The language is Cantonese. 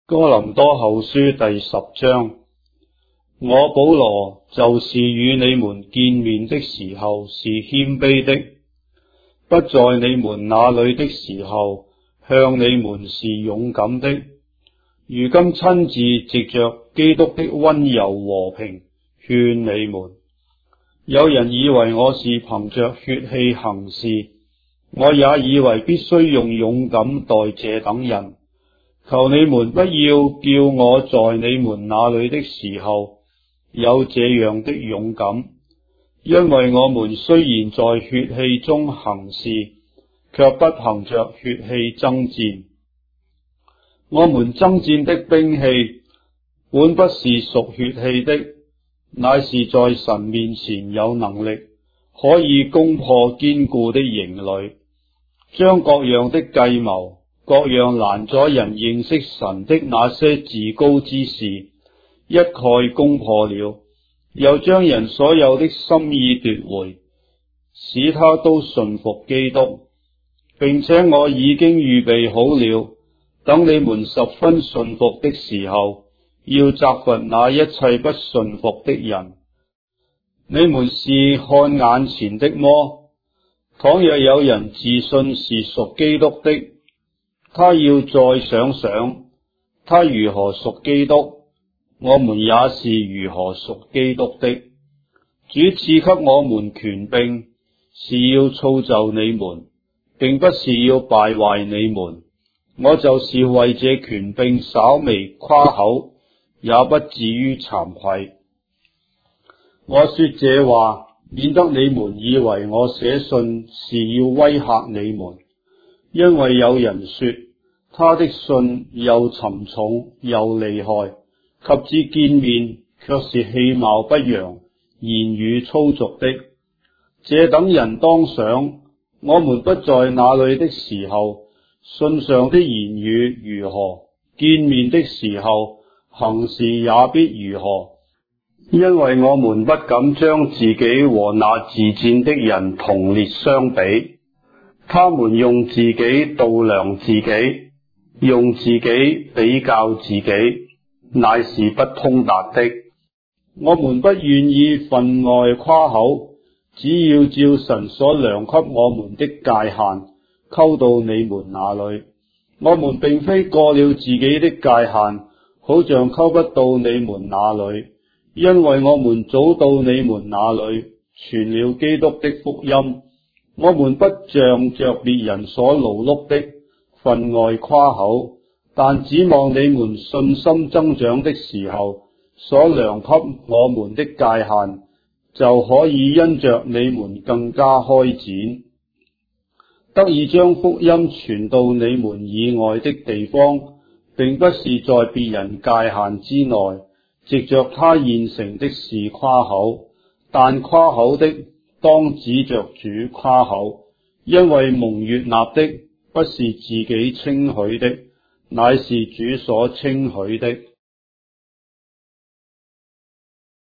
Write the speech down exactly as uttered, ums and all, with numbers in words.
哥林多後書第十章，我保羅就是與你們見面的時候是謙卑的，不在你們那裏的時候向你們是勇敢的，如今親自藉着基督的溫柔和平勸你們。有人以為我是憑着血氣行事，我也以為必須用勇敢待這等人。求你們不要叫我在你們那裏的時候有這樣的勇敢，因為我們雖然在血氣中行事，卻不憑着血氣爭戰。我們爭戰的兵器本不是屬血氣的，乃是在神面前有能力，可以攻破堅固的營壘，將各樣的計謀、各樣攔阻人認識神的那些自高之事一概攻破了，又將人所有的心意奪回，使他都順服基督。並且我已經預備好了，等你們十分順服的時候，要責罰那一切不順服的人。你們是看眼前的麼？倘若有人自信是屬基督的，他要再想想，他如何屬基督，我們也是如何屬基督的。主賜給我們權柄，是要造就你們，並不是要敗壞你們。我就是為這權柄稍微誇口，也不至於慚愧。我說這話，免得你們以為我寫信是要威嚇你們。因為有人說，他的信又沉重又厲害，及至見面卻是氣貌不揚、言語粗俗的。這等人當想，我們不在那裏的時候，信上的言語如何，見面的時候行事也必如何。因為我們不敢將自己和那自薦的人同列相比，他們用自己度量自己，用自己比較自己，乃是不通達的。我們不願意分外誇口，只要照神所量給我們的界限，溝到你們那裏。我們並非過了自己的界限，好像溝不到你們那裏，因為我們早到你們那裏，傳了基督的福音。我們不仗着別人所勞碌的分外誇口，但指望你們信心增長的時候，所量給我們的界限，就可以因着你們更加開展，得以將福音傳到你們以外的地方，並不是在別人界限之內，藉着他現成的事誇口，但誇口的當指着主誇口，因為蒙悅納的不是自己稱許的，乃是主所稱許的。